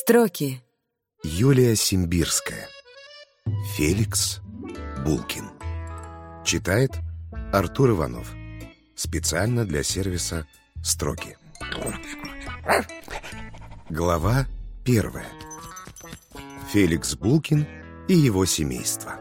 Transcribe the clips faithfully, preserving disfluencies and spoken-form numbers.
Строки. Юлия Симбирская. Феликс Булкин. Читает Артур Иванов. Специально для сервиса «Строки». Глава первая. Феликс Булкин и его семейство.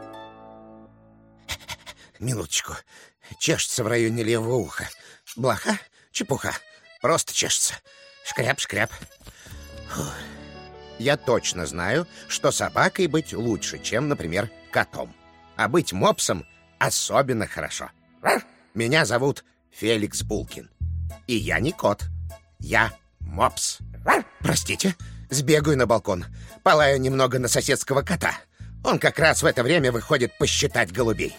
Минуточку. Чешется в районе левого уха. Блоха? Чепуха. Просто чешется. Шкряп-шкряп. Фух. Я точно знаю, что собакой быть лучше, чем, например, котом. А быть мопсом особенно хорошо. Меня зовут Феликс Булкин. И я не кот. Я мопс. Простите, сбегаю на балкон. Полаю немного на соседского кота. Он как раз в это время выходит посчитать голубей.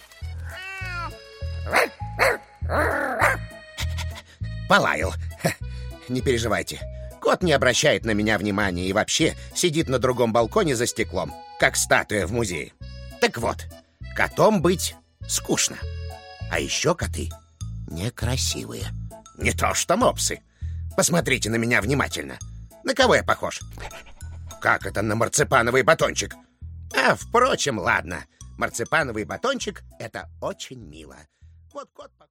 Полаял. Не переживайте. Кот не обращает на меня внимания и вообще сидит на другом балконе за стеклом, как статуя в музее. Так вот, котом быть скучно. А еще коты некрасивые. Не то что мопсы. Посмотрите на меня внимательно. На кого я похож? Как это на марципановый батончик? А, впрочем, ладно. Марципановый батончик — это очень мило. Вот кот...